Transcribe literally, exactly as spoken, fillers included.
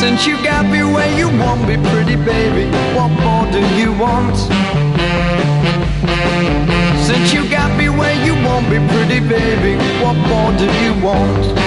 Since you got me where you want me, pretty baby, what more do you want? Since you got me where you want me, pretty baby, what more do you want?